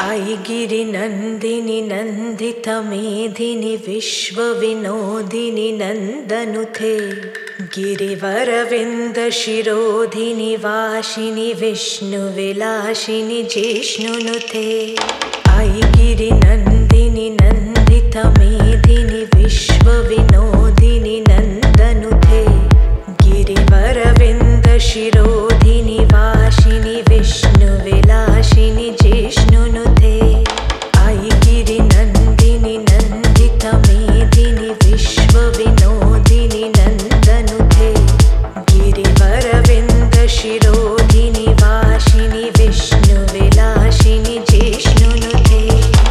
ऐगिरि नन्दिनि नन्दित मेधिनि विश्वविनोदिनि नन्दनुते गिरिवरविन्द शिरोधिनि वासिनि विष्णुविलासिनि जिष्णुनुते ऐगिरि नन्दिनि नन्दित मेधिनि विश्वविनोदिनि नन्दनुते गिरिवरविन्द शिरोधिनि वासिनि विष्णुविलासिनि जिष्णुनुते ऐगिरि नन्दिनि नन्दित मेधिनि विश्वविनोदिनि नन्दनुते गिरिवरविन्द शिरोधिनि वासिनि विष्णुविलासिनि जिष्णुनुते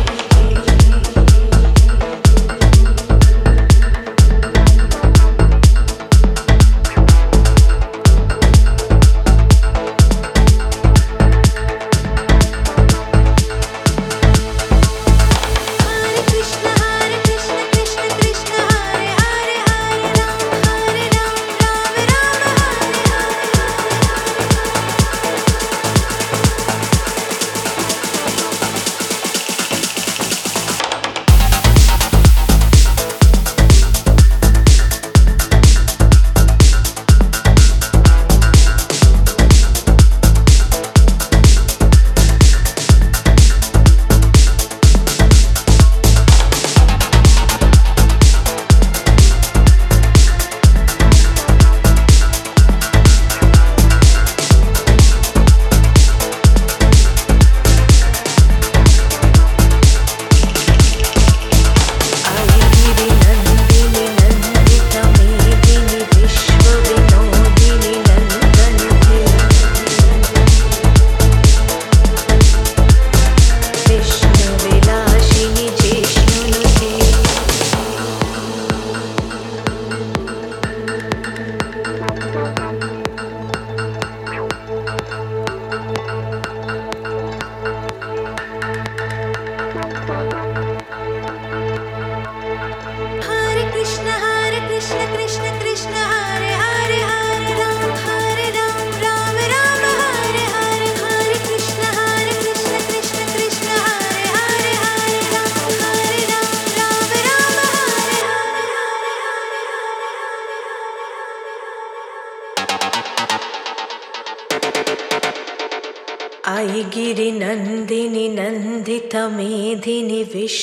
ऐगिरि नन्दिनि नन्दित मेधिनि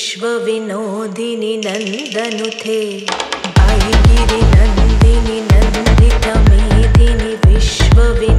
विश्वविनोदिनि नन्दनुते ऐगिरि नन्दिनि नन्दित मेधिनि विश्वविनोदिनि